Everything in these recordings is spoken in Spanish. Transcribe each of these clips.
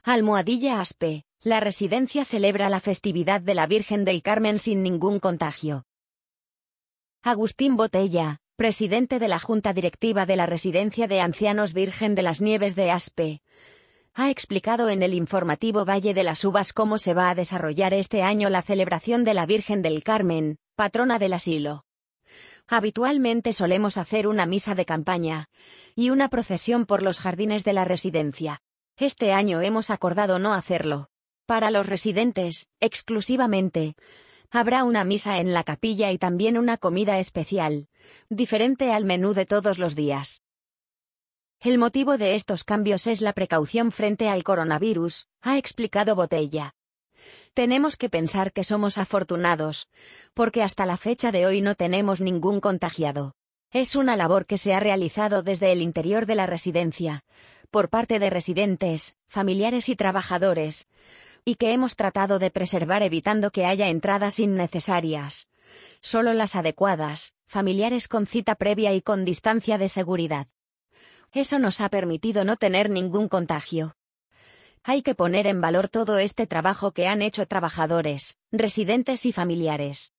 Almohadilla Aspe, la residencia celebra la festividad de la Virgen del Carmen sin ningún contagio. Agustín Botella, presidente de la Junta Directiva de la Residencia de Ancianos Virgen de las Nieves de Aspe, ha explicado en el informativo Valle de las Uvas cómo se va a desarrollar este año la celebración de la Virgen del Carmen, patrona del asilo. Habitualmente solemos hacer una misa de campaña y una procesión por los jardines de la residencia. Este año hemos acordado no hacerlo. Para los residentes, exclusivamente, habrá una misa en la capilla y también una comida especial, diferente al menú de todos los días. El motivo de estos cambios es la precaución frente al coronavirus, ha explicado Botella. Tenemos que pensar que somos afortunados, porque hasta la fecha de hoy no tenemos ningún contagiado. Es una labor que se ha realizado desde el interior de la residencia, por parte de residentes, familiares y trabajadores, y que hemos tratado de preservar evitando que haya entradas innecesarias. Solo las adecuadas, familiares con cita previa y con distancia de seguridad. Eso nos ha permitido no tener ningún contagio. Hay que poner en valor todo este trabajo que han hecho trabajadores, residentes y familiares.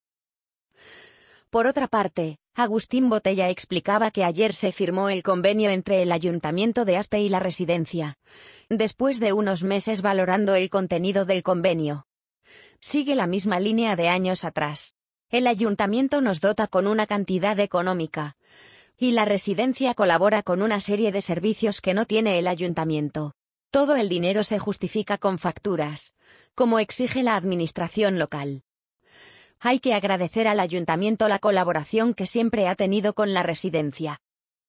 Por otra parte, Agustín Botella explicaba que ayer se firmó el convenio entre el Ayuntamiento de Aspe y la residencia, después de unos meses valorando el contenido del convenio. Sigue la misma línea de años atrás. El Ayuntamiento nos dota con una cantidad económica, y la residencia colabora con una serie de servicios que no tiene el Ayuntamiento. Todo el dinero se justifica con facturas, como exige la administración local. Hay que agradecer al Ayuntamiento la colaboración que siempre ha tenido con la residencia.